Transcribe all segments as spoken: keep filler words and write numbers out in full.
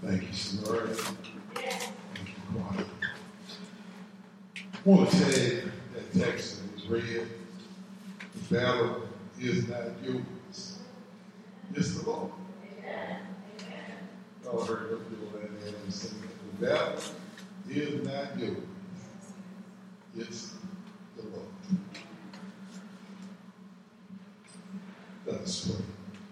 Thank you, Samara. Thank you, Quad. I want to tag that text that was read. The battle is not yours. It's the Lord. Y'all heard those people that had saying that. The battle is not yours. It's the Lord. Let us pray.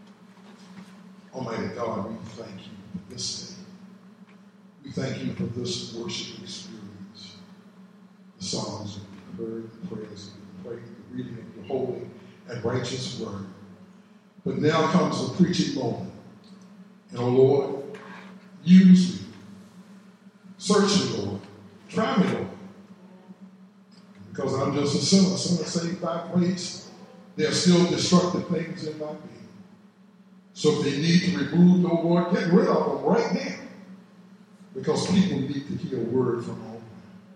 Almighty God, we thank you for this day. We thank you for this worship experience. The songs that we heard, the prayers that we prayed, the reading of your holy and righteous word. But now comes the preaching moment. And, oh Lord, use me. Search me, Lord. Try me, Lord. Because I'm just a sinner, sinner saved by grace. There are still destructive things in my being. So if they need to remove, oh Lord, get rid of them right now. Because people need to hear a word from home.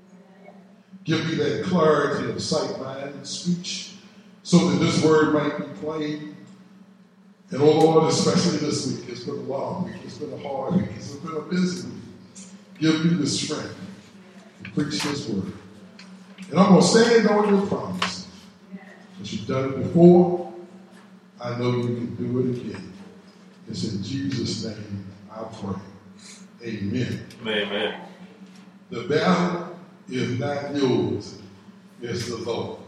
Give me that clarity of sight, mind, and speech, so that this word might be plain. And oh Lord, especially this week, it's been a long week, it's been a hard week, it's been a busy week. Give me the strength to preach this word. And I'm going to stand on your promises. Because you've done it before, I know you can do it again. It's in Jesus' name I pray. Amen. Amen. The battle is not yours, it's the Lord.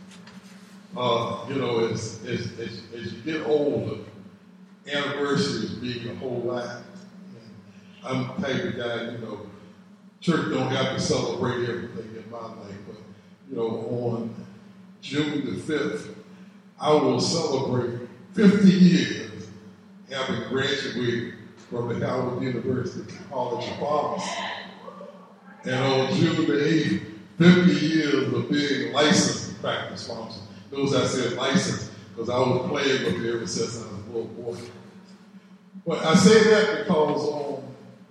Uh, you know, as, as, as, as you get older, anniversaries being a whole lot. I'm the type of guy, you know, church don't have to celebrate everything in my life, but, you know, on June the fifth, I will celebrate fifty years having graduated from the Howard University College of Pharmacy. And on June the eighth, fifty years of being licensed in practice pharmacy. Notice I said licensed because I was playing with it ever since I was a little boy. But I say that because on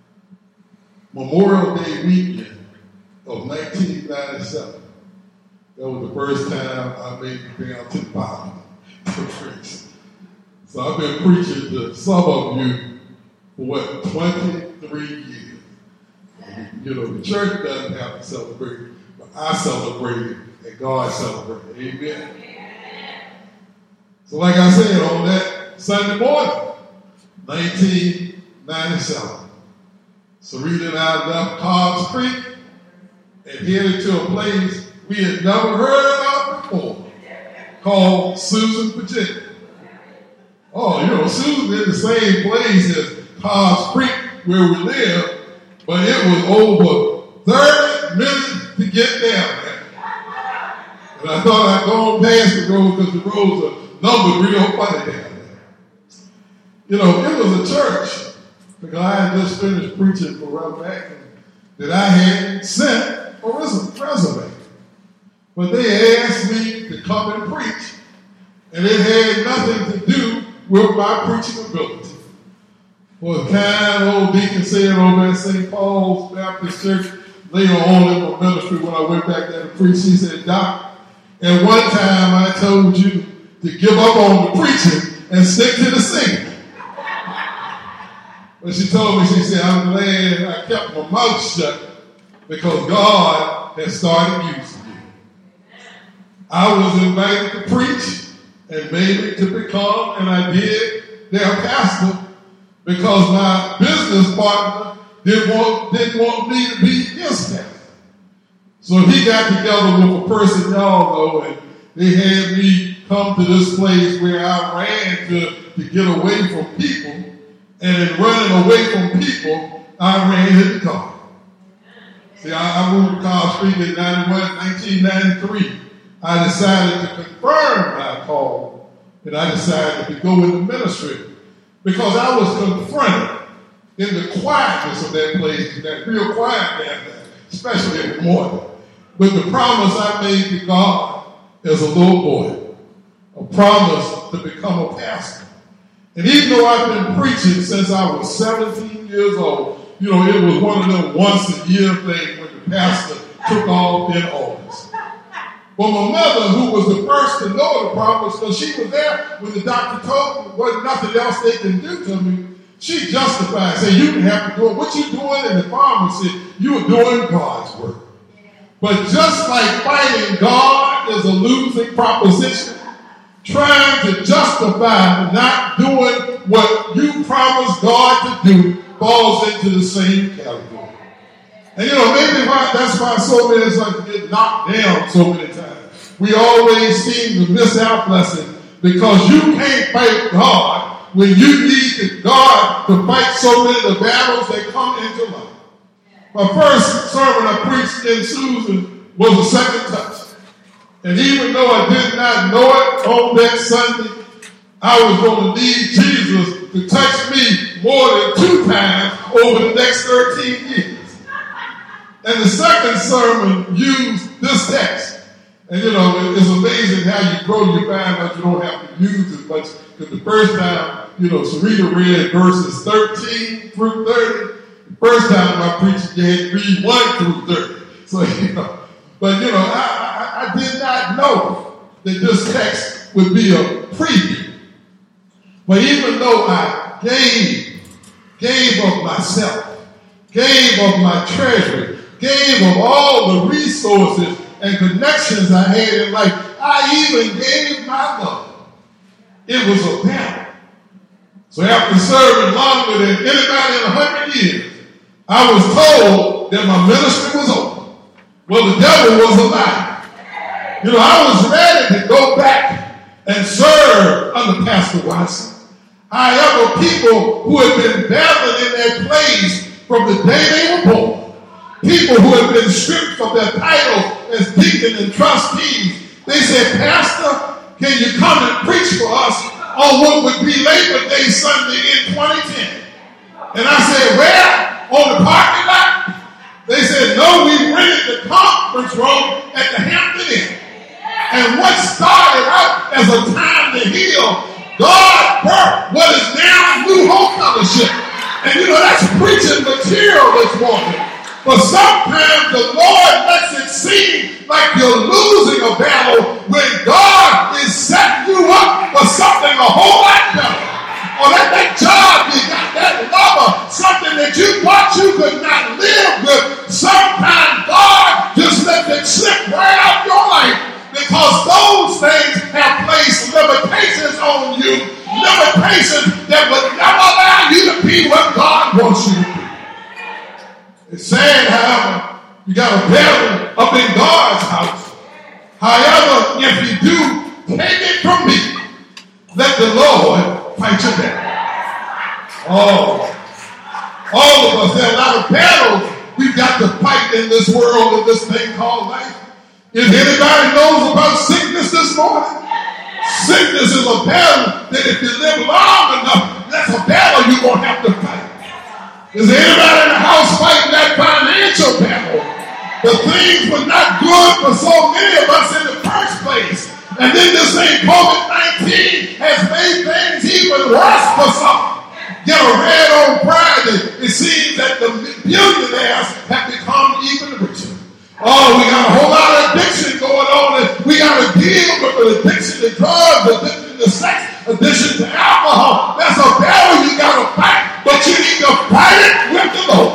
Memorial Day weekend of nineteen ninety-seven, that was the first time I made it down to the bottom to preach. So I've been preaching to some of you for what, twenty-three years. And, you know, the church doesn't have to celebrate, but I celebrate it and God celebrated. Amen. So like I said, on that Sunday morning, nineteen ninety-seven, Sarita and I left Cobbs Creek and headed to a place we had never heard of before called Susan, Virginia. Oh, you know, Susan is the same place as Cobbs Creek where we live, but it was over thirty minutes to get down there. And I thought I'd go on past the road because the roads are numbered real funny down there. You know, it was a church, because I had just finished preaching for Reverend Atkins, that I had sent a resume. But they asked me to come and preach, and it had nothing to do with my preaching ability. Well, the kind old deacon said over at Saint Paul's Baptist Church later on in my ministry when I went back there to preach, he said, Doc, at one time I told you to give up on the preaching and stick to the singing. But she told me, she said, I'm glad I kept my mouth shut because God has started using you. I was invited to preach and maybe to become, and I did, their pastor because my business partner didn't want, didn't want me to be his pastor. So he got together with a person y'all know, and they had me come to this place where I ran to, to get away from people. And in running away from people, I ran into God. See, I, I moved to Cobbs Creek in nineteen ninety-three. I decided to confirm my call, and I decided to go into ministry because I was confronted in the quietness of that place, that real quiet down there, especially in the morning, with the promise I made to God as a little boy, a promise to become a pastor. And even though I've been preaching since I was seventeen years old, you know, it was one of them once a year things when the pastor took off in August. But my mother, who was the first to know the promise, because she was there when the doctor told me there wasn't nothing else they can do to me, She justified, said, you didn't have to do it. What you doing? And the farmer said, you were doing God's work. But just like fighting God is a losing proposition, trying to justify not doing what you promised God to do falls into the same category. And you know, maybe why, that's why so many of us get knocked down so many times. We always seem to miss our blessing because you can't fight God when you need God to fight so many of the battles that come into life. My first sermon I preached in Susan was a second touch. And even though I did not know it on that Sunday, I was going to need Jesus to touch me more than two times over the next thirteen years. And the second sermon used this text. And you know, it's amazing how you grow your mind, but you don't have to use it much. Because the first time, you know, Sarita read verses thirteen through thirty. The first time I preached, you had to read one through thirty. So, you know, but you know, I, I, I did not know that this text would be a preview. But even though I gave, gave of myself, gave of my treasury, gave of all the resources and connections I had in life, I even gave my love. It was a battle. So after serving longer than anybody in a hundred years, I was told that my ministry was over. Well, the devil was alive. You know, I was ready to go back and serve under Pastor Watson. However, people who had been battling in their place from the day they were born, people who had been stripped of their titles as deacon and trustees, they said, Pastor, can you come and preach for us on what would be Labor Day Sunday in twenty ten? And I said, where? On the parking lot? They said, no, we rented the conference room at the Hampton Inn. And what started out as a time to heal, God birthed what is now New Hope Fellowship. And you know, that's preaching material this morning. But sometimes the Lord lets it seem like you're losing a battle when God is setting you up for something a whole lot better. Or that, that job you got, that lover, something that you thought you could not live with. Sometimes God just lets it slip right out your life because those things have placed limitations on you, limitations that will never allow you to be what God wants you to be. It's sad, however, you got a battle up in God's house. However, if you do, take it from me. Let the Lord fight your battle. Oh, all of us have a lot of battles we've got to fight in this world, in this thing called life. If anybody knows about sickness this morning, sickness is a battle that if you live long enough, that's a battle you're going to have to fight. Is there anybody in the house fighting that financial battle? The things were not good for so many of us in the first place. And then this thing, COVID nineteen, has made things even worse for some. Get a read on Friday, it seems that the billionaires have become even richer. Oh, we got a whole lot of addiction going on, and we got to deal with an addiction to drugs, addiction to sex, addiction to alcohol. That's a battle you got to fight, but you need to fight it with the Lord.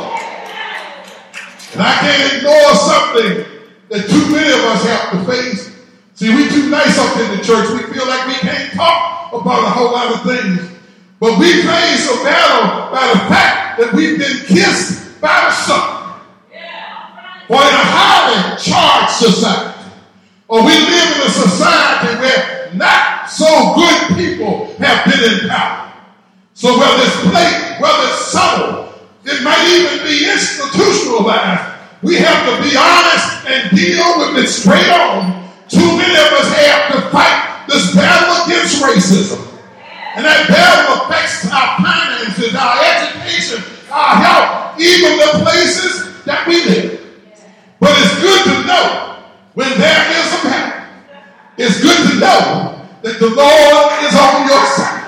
And I can't ignore something that too many of us have to face. See, we too nice up in the church. We feel like we can't talk about a whole lot of things. But we face a battle by the fact that we've been kissed by the sun. Or in a highly charged society. Or we live in a society where not so good people have been in power. So whether it's blatant, whether it's subtle, it might even be institutionalized. We have to be honest and deal with it straight on. Too many of us have to fight this battle against racism. And that battle affects our finances, our education, our health, even the places that we live. But it's good to know when there is a battle. It's good to know that the Lord is on your side.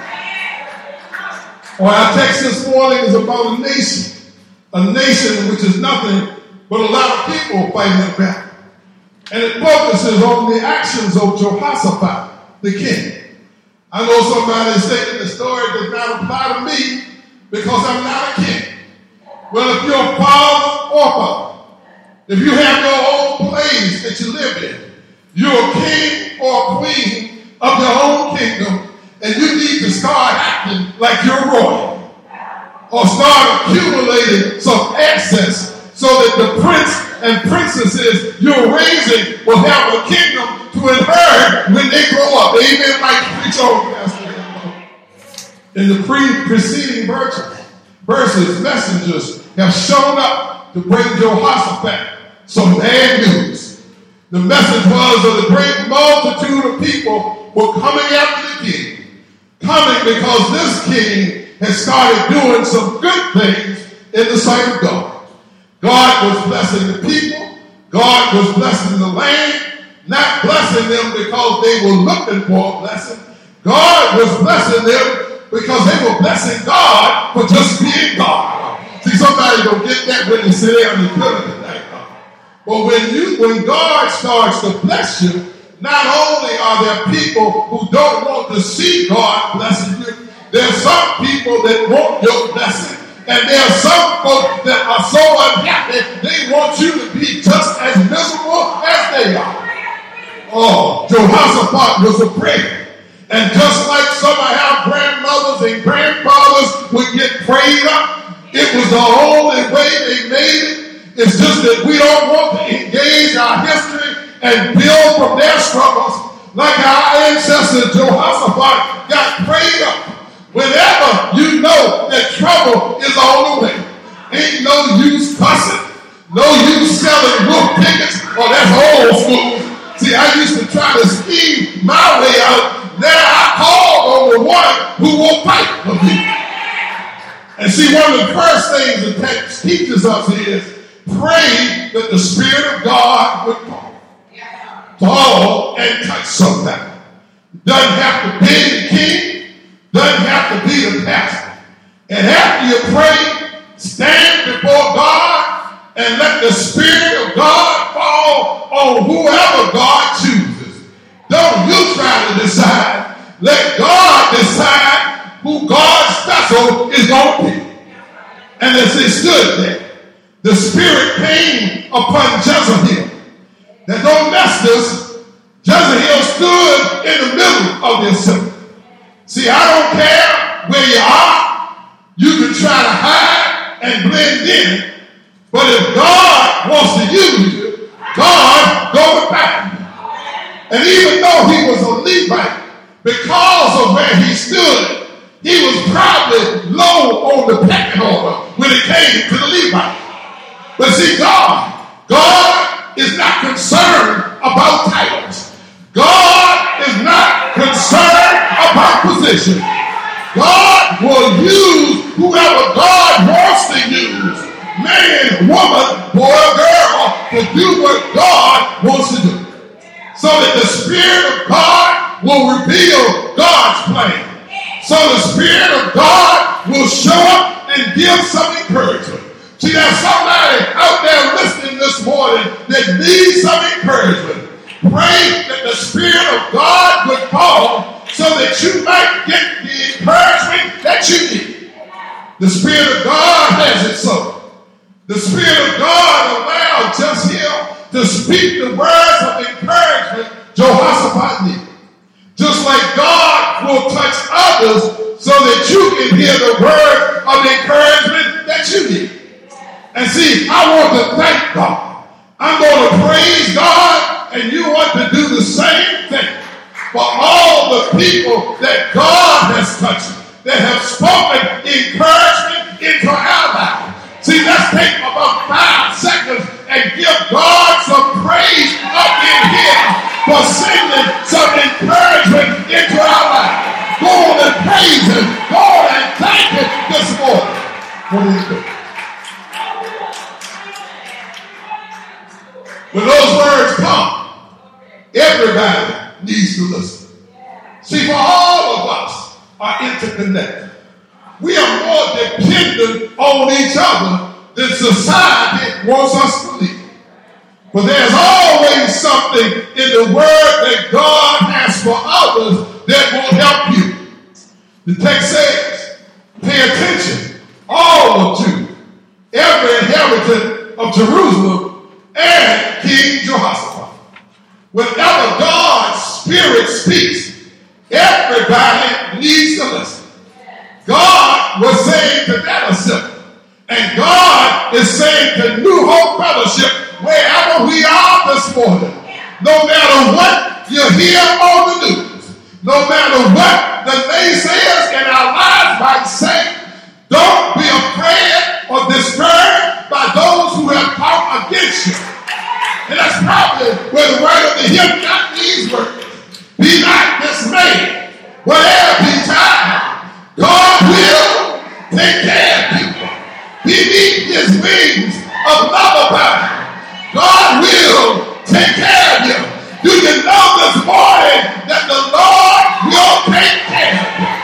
Well, our text this morning is about a nation. A nation which is nothing but a lot of people fighting a battle. And it focuses on the actions of Jehoshaphat, the king. I know somebody is saying the story does not apply to me, because I'm not a king. Well, if you're a father or mother, if you have your own place that you live in, you're a king or a queen of your own kingdom, and you need to start acting like you're royal, or start accumulating some assets so that the prince and princesses you're raising will have a kingdom to inherit when they grow up. Amen. Like preach on, Pastor. In the pre- preceding verses, verses, messengers have shown up to bring Jehoshaphat some bad news. The message was that a great multitude of people were coming after the king. Coming because this king has started doing some good things in the sight of God. God was blessing the people. God was blessing the land, not blessing them because they were looking for a blessing. God was blessing them because they were blessing God for just being God. See, somebody don't get that when they sit there and feel it tonight. But when you, when God starts to bless you, not only are there people who don't want to see God blessing you, there are some people that want your blessing. And there are some folks that are so unhappy, they want you to be just as miserable as they are. Oh, Jehoshaphat was a prayer. And just like some of our grandmothers and grandfathers would get prayed up, it was the only way they made it. It's just that we don't want to engage our history and build from their struggles like our ancestor Jehoshaphat got prayed up. Whenever you know that trouble is on the way, ain't no use cussing, no use selling wolf tickets. Oh, that's old school. See, I used to try to scheme my way out. Now I call on the one who will fight for me. And see, one of the first things the text teaches us is pray that the Spirit of God would fall. Fall and touch somebody. Doesn't have to be the king. Doesn't have to be the pastor. And after you pray, stand before God and let the Spirit of God fall on whoever God chooses. Don't you try to decide. Let God decide who God's vessel is going to be. And as they stood there, the Spirit came upon Jezebel. Now don't mess this. Jezebel stood in the middle of the assembly. See, I don't care where you are. You can try to hide and blend in. But if God wants to use you, God go back. And even though he was a Levite, because of where he stood, he was probably low on the pecking order when it came to the Levite. But see, God, God is not concerned about titles. God is not concerned about position. God will use whoever God wants to use, man, woman, boy, or girl, to do what God wants to do. So that the Spirit of God will reveal God's plan. So the Spirit of God will show up and give some encouragement. See, there's somebody out there listening this morning that needs some encouragement. Pray that the Spirit of God would fall so that you might get the encouragement that you need. The Spirit of God has it so. The Spirit of God allowed Jezebel to speak the words of encouragement Jehoshaphat needed. Just like God will touch others so that you can hear the word of encouragement that you need. And see, I want to thank God. I'm going to praise God, and you want to do the same thing for all the people that God has touched, that have spoken encouragement into our lives. See, let's take about five seconds and give God some praise up in here for sending some encouragement into our lives. Go on and praise him. Go on and thank him this morning. What do you think? When those words come, everybody needs to listen. See, for all of us are interconnected. We are more dependent on each other than society wants us to believe. But there's always something in the word that God has for others that will help you. The text says, pay attention Jerusalem and King Jehoshaphat. Whenever God's Spirit speaks, everybody needs to listen. God was saying to that assembly, and God is saying to New Hope Fellowship, wherever we are this morning, no matter what you hear on the news, no matter what the naysayers in our lives might say, don't be afraid or discouraged by those who have come against you. And that's probably where the word of the hymn got these words. Be not dismayed, whatever betide, God will take care of people. Beneath his wings of lullaby, God will take care of you. Do you know this morning that the Lord will take care of you?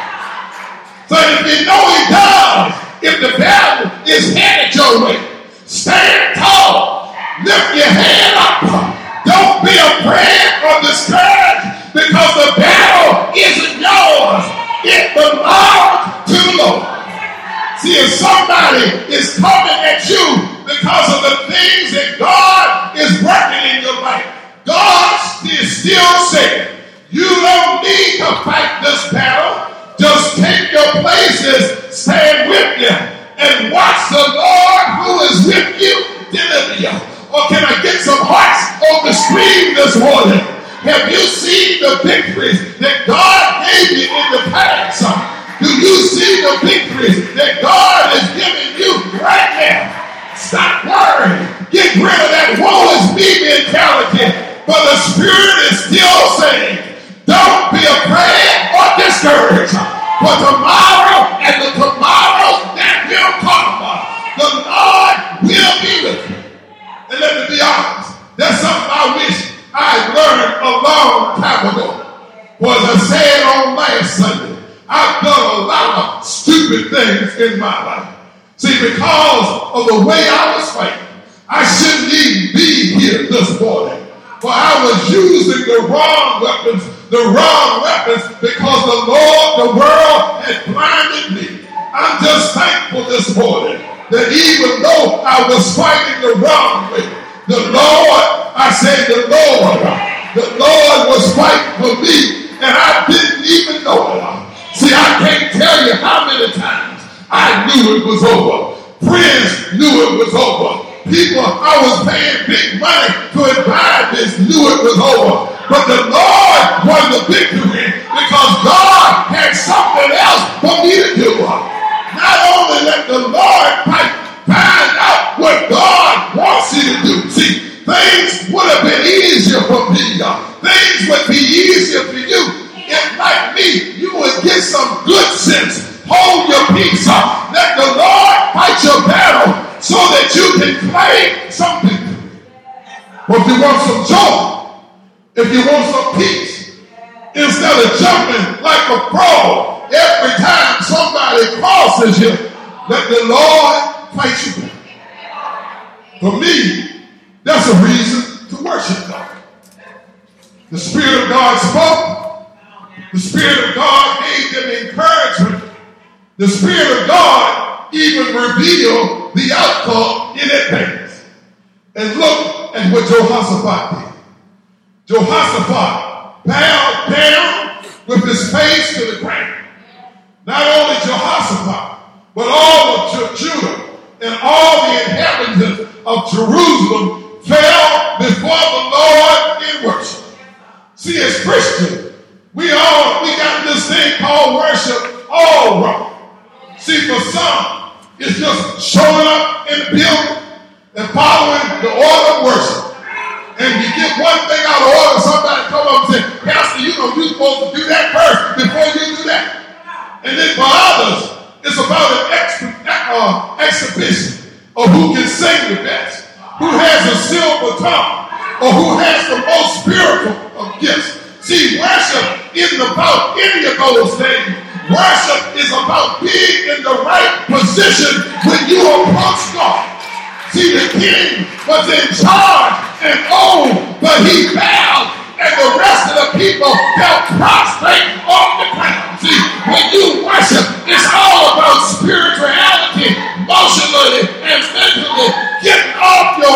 So if you know he does, if the battle is headed your way, stand tall, lift your head up. Don't be afraid or discouraged, because the battle isn't yours. It belongs to the Lord. See, if somebody is coming at you because of the things that God is working in your life, God is still saying, you don't need to fight this battle. Just take your places, stand with you, and watch the Lord who is with you deliver you. Or can I get some hearts on the screen this morning? Have you seen the victories that God gave you in the past? Do you see the victories that God is giving you right now? Stop worrying. Get rid of that woe is me mentality. But the Spirit is still saying, don't be afraid or discouraged. For tomorrow and the tomorrows that will come, the Lord will be with you. And let me be honest, that's something I wish I learned a long time ago. For as I said on last Sunday, I've done a lot of stupid things in my life. See, because of the way I was fighting, I shouldn't even be here this morning. For I was using the wrong weapons, the wrong weapons, because the Lord, the world had blinded me. I'm just thankful this morning that even though I was fighting the wrong way, the Lord, I said the Lord, the Lord was fighting for me, and I didn't even know it. See, I can't tell you how many times I knew it was over. Friends knew it was over. People I was paying big money to advise this knew it was over. But the Lord won the victory because God had something else for me to do. Not only let the Lord fight, find out what God wants you to do. See, things would have been easier for me. Things would be easier for you. If like me, you would get some good sense. Hold your peace up. Let the Lord fight your battle so that you can claim something. But if you want some joy, if you want some peace, instead of jumping like a frog every time somebody crosses you, let the Lord fight you back. For me, that's a reason to worship God. The Spirit of God spoke. The Spirit of God gave them encouragement. The Spirit of God even revealed the outcome in advance. And look at what Jehoshaphat did. Jehoshaphat bowed down with his face to the ground. Not only Jehoshaphat, but all of Judah and all the inhabitants of Jerusalem fell before the Lord in worship. See, as Christians, we all, we got this thing called worship all wrong. See, for some, it's just showing up in the building and following the order of worship. And you get one thing out of order, somebody come up and say, Pastor, you know you're supposed to do that first before you do that. And then for others, it's about an ex- uh, exhibition of who can sing the best, who has a silver tongue, or who has the most spiritual of gifts. See, worship isn't about any of those things. Worship is about being in the right position when you approach God. See, the king was in charge and old, but he bowed, and the rest of the people fell prostrate on the ground. See, when you worship, it's all about spirituality, emotionally and mentally. Getting off your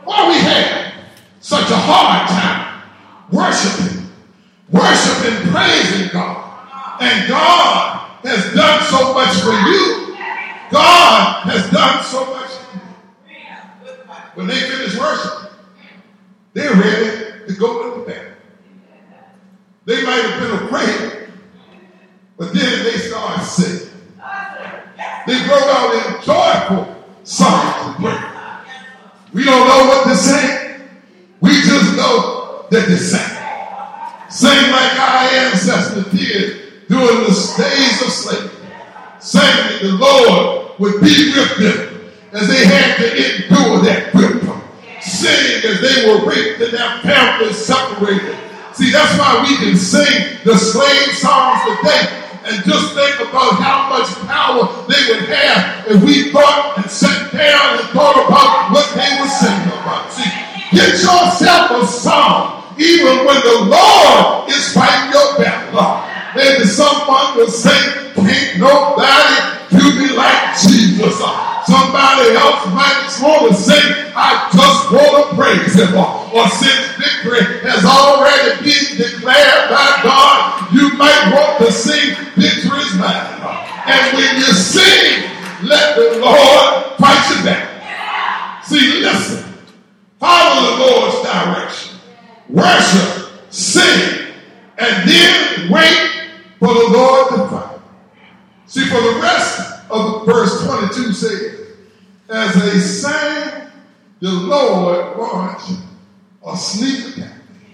why we have such a hard time worshiping, worshiping, praising God. And God has done so much for you. God has done so much for you. When they finish worshiping, they're ready to go to the bed. They might have been afraid, but then they started singing. They broke out in joyful songs and praise. We don't know what to sing. We just know that they sang. Sing like our ancestors did during the days of slavery. Saying that the Lord would be with them as they had to endure that whip. Sing as they were raped and their families separated. See, that's why we can sing the slave songs today and just think about how much power they would have if we thought and sat down and thought about what they were singing about. See, get yourself a song even when the Lord is fighting your battle. Maybe someone will sing, "Can't nobody do me like Jesus." Somebody else might want to sing, "I just want to praise him." Or since victory has already been declared by God, you might want to sing, "Victory is mine." And when you sing, let the Lord fight you back. See, listen. Follow the Lord's direction. Worship, sing, and then wait for the Lord to fight. See, for the rest of verse twenty-two says, as they sang, the Lord launched a sneak attack.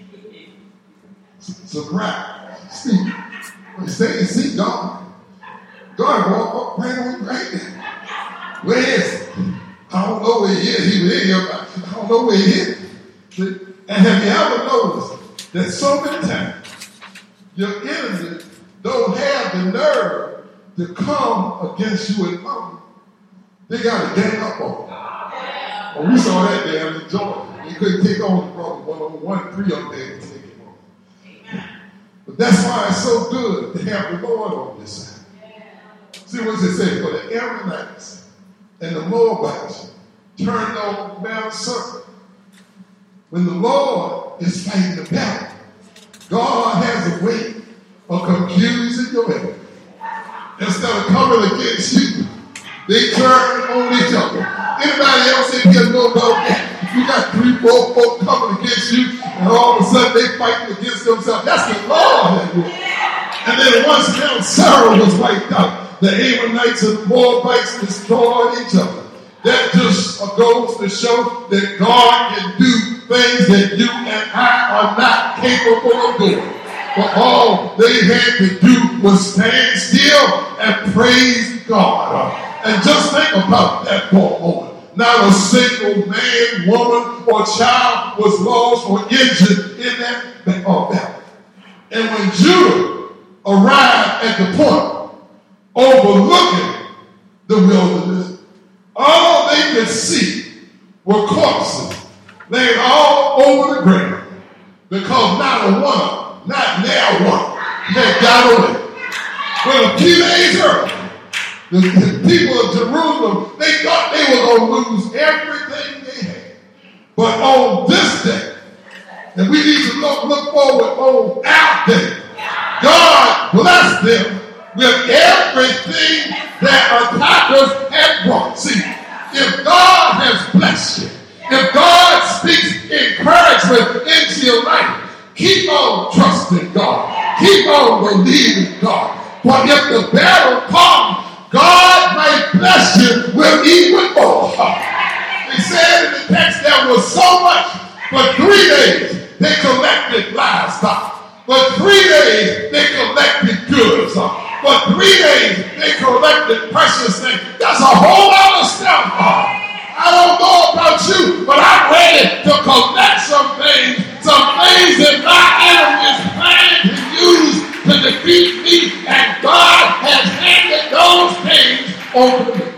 Surprise. See, when you say, see God, God walked up right on right there. Where is he? I don't know where he is. He was in here, but I don't know where he is. See? And have you ever noticed that so many times your enemy don't have the nerve to come against you in love? They got to gang up on you. Well, we saw that there in Georgia. They couldn't take on the brother one on one, three of them had to take him on. But that's why it's so good to have the Lord on this side. See what it says? For the Ammonites and the Moabites turned on Mount Circle. When the Lord is fighting the battle, God has a way of confusing your enemy. Instead of coming against you, they turn on each other. Anybody else in here know about that? If you got three, four folk coming against you, and all of a sudden they fighting against themselves, that's the Lord that will. And then once Mount Sarah was wiped out, the Ammonites and the Moabites destroyed each other. That just goes to show that God can do things that you and I are not capable of doing. But all they had to do was stand still and praise God. And just think about that for a moment. Not a single man, woman, or child was lost or injured in that battle. And when Judah arrived at the point overlooking the wilderness, all they could see were corpses laying all over the ground, because not a one, not now one, had got away. But a few days earlier, the, the people of Jerusalem, they thought they were going to lose everything they had. But on this day, and we need to look, look forward on our day, God blessed them with everything that attackers had brought. See, if God has blessed you, if God speaks encouragement into your life, keep on trusting God. Keep on believing God. For if the battle comes, God may bless you with even more. He said in the text there was so much. For three days they collected livestock. For three days they collected goods. For three days they collected precious things. That's a whole lot of stuff. I don't know about you, but I'm ready to collect some things, some things that my enemy is planning to use to defeat me, and God has handed those things over to me.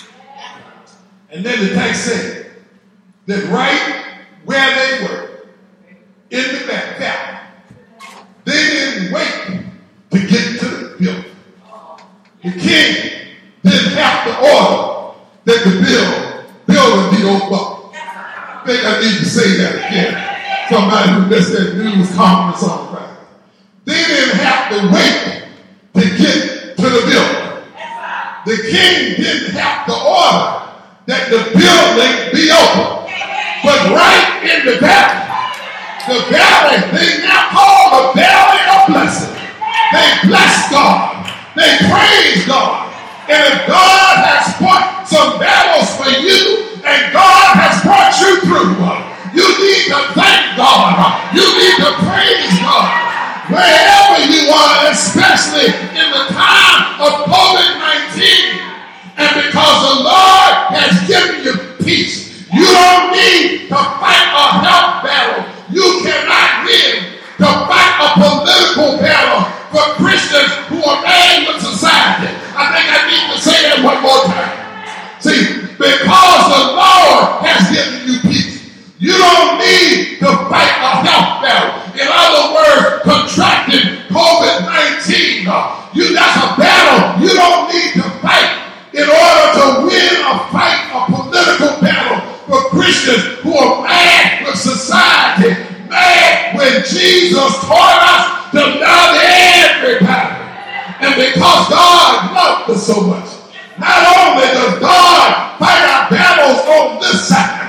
And then the text said that right where they were, in the back valley, they didn't wait to get to the building. The king didn't have to order that the bill, building be opened up. think I need to say that again. Somebody who missed that news conference on Friday. They didn't have to wait to get to the building. The king didn't have to order that the building be open. But right in the valley, the valley, they now call the valley of blessing. They bless God. They praise God. And if God has fought some battles for you and God has brought you through, you need to thank God. You need to praise God. Wherever you are, especially in the time of covid nineteen, and because the Lord has given you peace, you don't need to fight a health battle. You cannot live to fight a political battle for Christians who are mad with society. I think I need to say that one more time. See, because the Lord has given you peace, you don't need to fight a health battle. In other words, contracting covid nineteen, you, that's a battle you don't need to fight in order to win a fight, a political battle for Christians who are mad with society, mad when Jesus taught us to love everybody. And because God loved us so much, not only does God fight our battles on this side,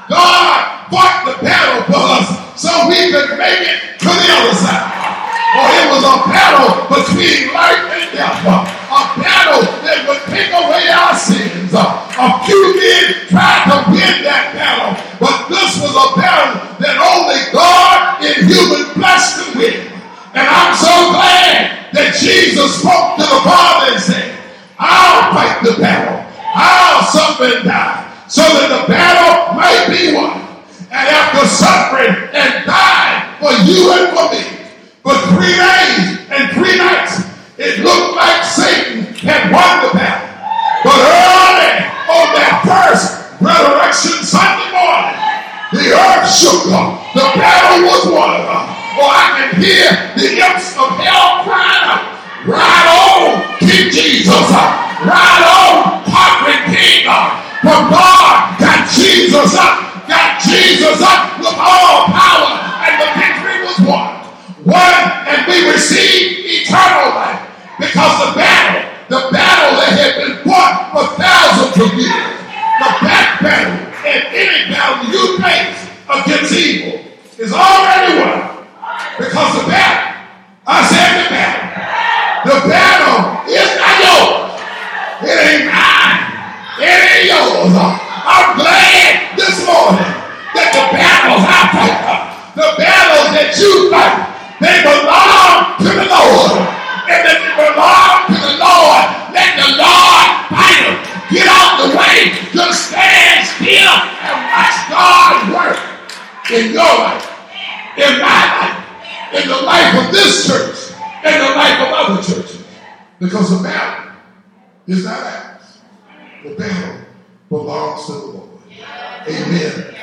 God fought the battle for us so we could make it to the other side. Or it was a battle between life and death, a battle that would take away our sins. A few men tried to win that battle, but this was a battle that only God in human flesh could win. And I'm so glad that Jesus spoke to the Father and said, I'll fight the battle. I'll suffer and die so that the battle might be won. And after suffering and dying for you and for me for three days and three nights, it looked like Satan had won the battle. But early on that first resurrection Sunday morning, the earth shook up. The battle was won. Or I can hear the imps of hell crying out, ride on, King Jesus. Ride on, conquering King. For God got Jesus up. Got Jesus up with all power. And the victory was won. Won, and we received eternal life. Because the battle, the battle that had been fought for thousands of years, the back battle and any battle you face against evil is already won. Because the battle, I said the battle, the battle is not yours. It ain't mine. It ain't yours. I'm glad this morning that the battles I fight, the battles that you fight, they belong to the Lord. And if they belong to the Lord, let the Lord fight them. Get out the way. Just stand still and watch God work in your life, in my life, in the life of this church, in the life of other churches. Because the battle is not ours. The battle belongs to the Lord. Amen.